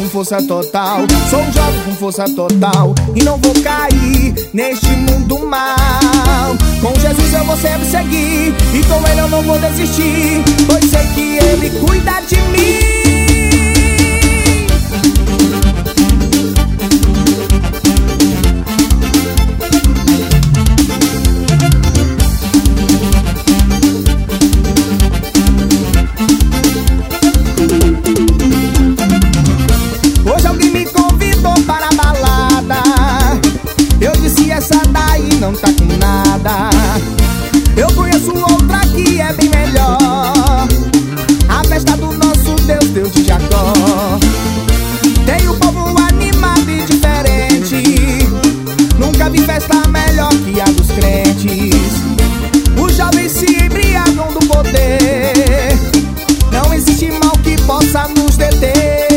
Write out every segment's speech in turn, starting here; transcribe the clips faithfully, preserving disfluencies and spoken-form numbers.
com força total, sou um jovem com força total e não vou cair neste mundo mal. Com Jesus eu vou sempre seguir e com Ele eu não vou desistir, pois sei que Ele cuida de mim. Hoje alguém me convidou para a balada, eu disse essa daí não tá com nada. Eu conheço outra que é bem melhor, a festa do nosso Deus, Deus de Jacó. Tem o povo animado e diferente, nunca vi festa melhor que a dos crentes. Os jovens se embriagam do poder, não existe mal que possa nos deter.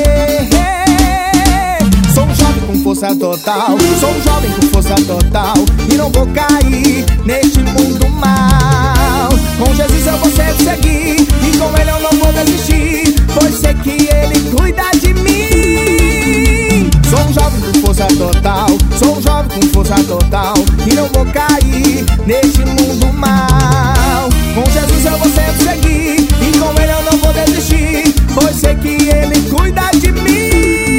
Sou um jovem com força total, sou um jovem com força total e não vou cair neste mundo mal. Com Jesus eu vou sempre seguir e com Ele eu não vou desistir, pois sei que Ele cuida de mim. Sou um jovem com força total, sou um jovem com força total e não vou cair neste mundo mal. Com Jesus eu vou sempre seguir e com Ele eu não vou desistir, pois sei que Ele cuida de mim.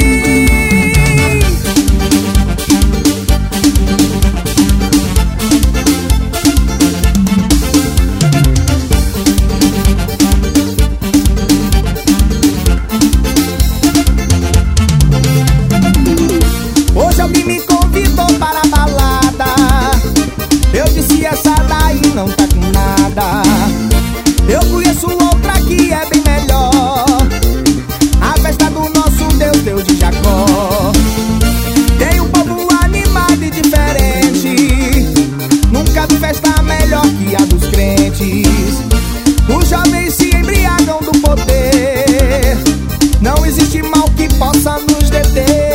Hoje alguém me convidou para a balada, eu disse essa daí não tá com nada. Eu conheço outra que é bem melhor, a festa do nosso Deus, Deus de Jacó. Tem um povo animado e diferente, nunca vi festa melhor que a dos crentes. Os jovens se embriagam do poder, não existe mal que possa nos deter.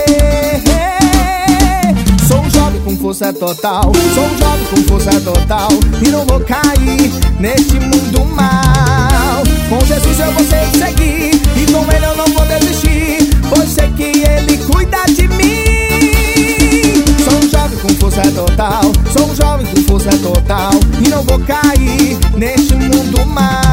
Sou um jovem com força total, sou um jovem com força total e não vou cair neste mundo mal. Com Jesus eu vou sempre seguir e com Ele eu não vou desistir, pois sei que Ele cuida de mim. Sou um jovem com força total, sou um jovem com força total e não vou cair neste mundo mal.